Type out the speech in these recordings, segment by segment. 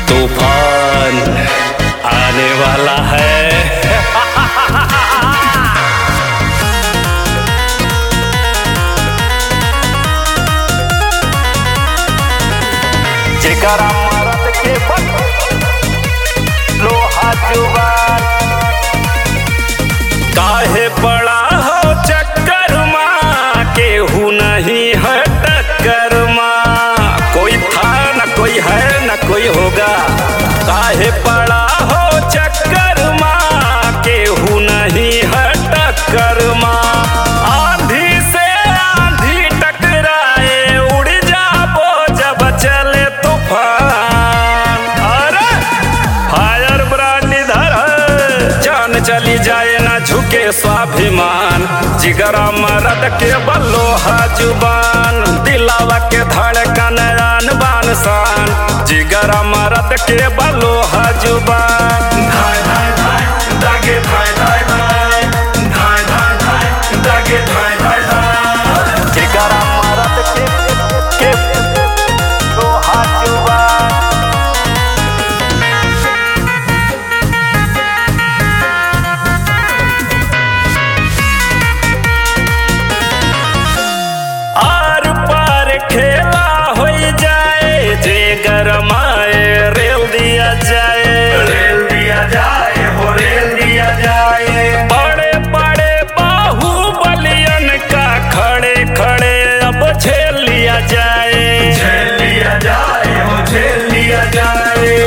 तूफान आने वाला है। जेकरा मरद के लोहा जुबान काहे पड़ा हो चक्कर माँ केहू नहीं है टक्कर माँ। कोई था न कोई है न कोई होगा। काहे पड़ा हो चक्कर माँ केहू नहीं है टक्कर माँ। आंधी से आंधी टकराए उड़ जाबो जब चले तूफान। अरे फायर ब्रांड इधर जान चली जाए ना झुके स्वाभिमान। जिगरा मरद के बलोहा जुबान दिलावा के धड़कन आन बान शान। जिगरा मरद के बलोहा जुबान धाय धाय धाय दागे धाय धाय धाय धाय धाय धाय दागे धाय धाय धाय। जिगरा मरद के लोहा जुबान आर पार खेला हो जाए जे गरमाए रेल दिया जाए। रेल दिया जाए हो रेल दिया जाए। बड़े बड़े बाहुबलियन का खड़े खड़े अब झेल लिया जाए। झेल लिया जाए हो झेल लिया जाए।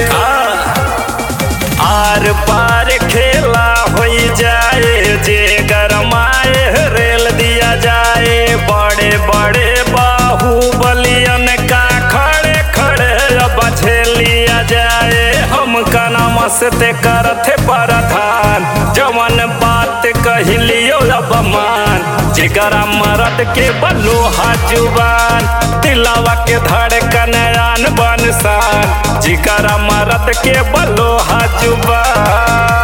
आर पार खेला हो जाए जे गरमाए रेल दिया जाए। बड़े बड़े बाहुबलियन का खड़े खड़े अब झेल लिया जाए। हमका नमस्ते करथे प्रधान जवन बात कहलियो अब मान। जिगरा मरद के बलोहा जुबान दिलावा के धड़कन आन बान शान। जिगरा मरद के बलोहा जुबान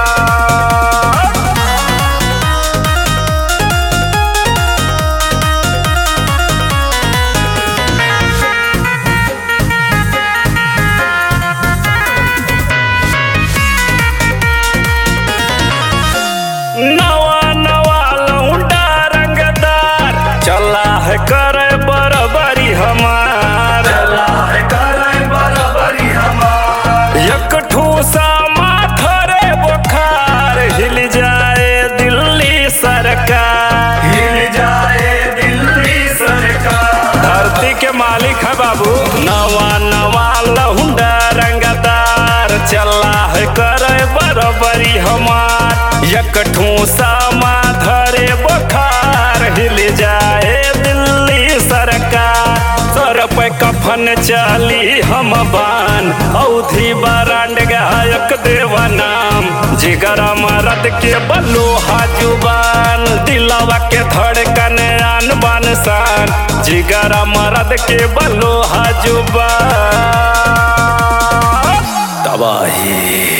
नवा नवा लौंडा रंगदार चला है करे बराबरी हमार। चला है करे बराबरी हमार। एक ठूसा माथरे बुखार हिल जाए दिल्ली सरकार। हिल जाए दिल्ली सरकार। धरती के मालिक है बाबू नवा नवा लौंडा रंगदार चला है करे बराबरी हमार। एक ठूसा माथरे बुखार हिल जाए दिल्ली सरकार। सर पे कफन चली हम बान औधी बरांड गायक देवा नाम। जिगरा मरद के बलोहा जुबान दिलावा के धड़कन आन बान शान। जिगरा मरद के बलोहा जुबान तबाही।